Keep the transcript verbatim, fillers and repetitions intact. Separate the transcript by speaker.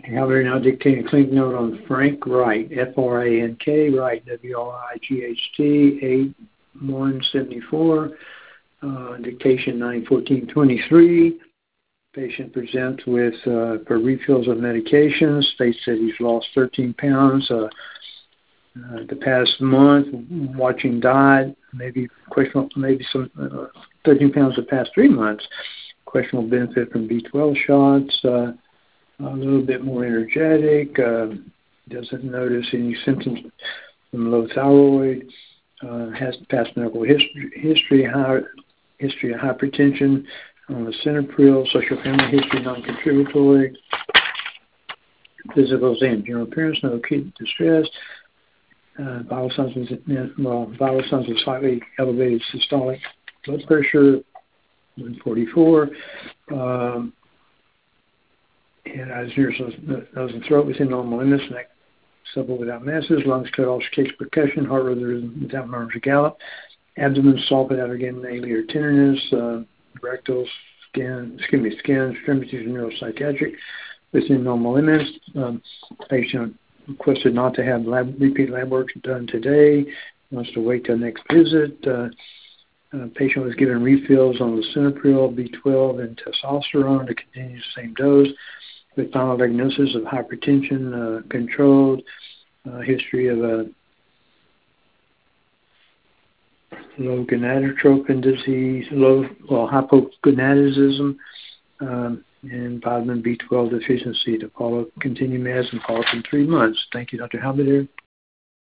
Speaker 1: However, now dictating a clinic note on Frank Wright, F R A N K, Wright, W R I G H T, eight one seven four, uh, dictation nine fourteen twenty-three. Patient presents with, uh, for refills of medications, states that he's lost thirteen pounds uh, uh, the past month, watching diet, maybe questionable, maybe some uh, thirteen pounds the past three months, questionable benefit from B twelve shots, uh, a little bit more energetic, uh, doesn't notice any symptoms from low thyroid, uh, has past medical history, history, high, history of hypertension on the Synapryl, social family history non-contributory, physical exam, general appearance, no acute distress, uh, vital signs of, well, vital signs of slightly elevated systolic blood pressure, one forty-four, um, and eyes, ears, nose, and throat within normal limits, neck supple without masses, lungs cut off, case percussion, heart rhythm without murmurs or gallop, abdomen soft without again alier tenderness, uh, rectal skin, excuse me, skin, extremities, and neuropsychiatric within normal limits. Um, patient requested not to have lab, repeat lab work done today, wants to wait till next visit. Uh, uh, patient was given refills on lisinopril, B twelve, and testosterone to continue the same dose, with final diagnosis of hypertension uh, controlled, uh, history of a low gonadotropin disease, low, well, hypogonadism, um, and vitamin B twelve deficiency to follow, continue meds and follow up in three months. Thank you, Doctor Halberdier.